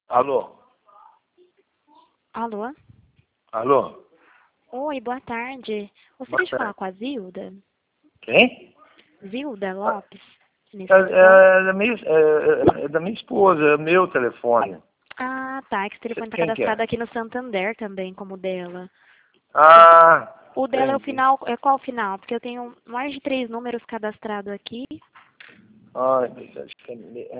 Alô? Alô? Alô? Oi, boa tarde. Boa Gostaria de falar tarde. com a Zilda? Quem? Zilda Lopes? É, Nesse telefone? é da minha esposa, é meu telefone. Ah, tá. É que esse telefone está Quem que é? cadastrado aqui no Santander também, como o dela. Ah, O dela é o entendi. final. É qual o final? Porque eu tenho mais de 3 números cadastrados aqui. Ai, acho que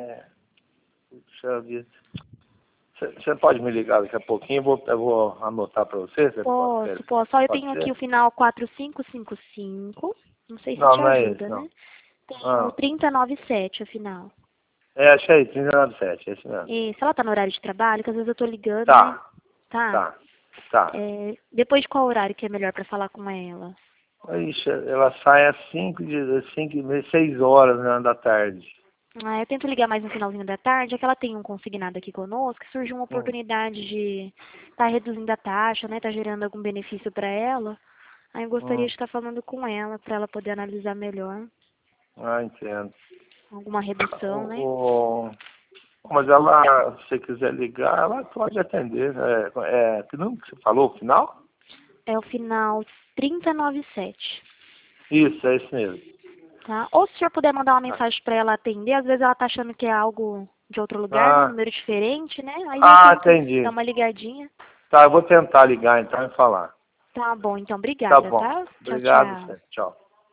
puxa vida. Você pode me ligar daqui a pouquinho? Eu vou anotar para você. Você Posso, posso. Só eu pode tenho aqui ser? o final 4555. Não sei se Não, te não é esse, ajuda, não. né? Tem o Ah, 3097, o final. achei, 397, esse mesmo. E se ela tá no horário de trabalho, que às vezes eu tô ligando, né? Tá, Tá. tá, tá. Depois de qual horário que é melhor pra falar com ela? Ixi, ela sai às 6 horas, né, da tarde. Ah, eu tento ligar mais no finalzinho da tarde, é que ela tem um consignado aqui conosco, que surgiu uma Hum. oportunidade de estar reduzindo a taxa, né? Tá gerando algum benefício para ela. Aí eu gostaria Hum. de estar falando com ela para ela poder analisar melhor Ah, entendo. alguma redução, né? Mas ela, se você quiser ligar, ela pode atender. Que número que você falou, o final? É o final 3097, Isso, é esse mesmo. tá? Ou se o senhor puder mandar uma Ah, mensagem para ela atender, às vezes ela tá achando que é algo de outro lugar, né? Um ah, número diferente, né? Aí eu tento dar entendi. uma ligadinha. Tá, eu vou tentar ligar então e falar. Tá bom, então Tá obrigada, bom. tá? Tchau, Obrigado, tchau. Sérgio. Tchau.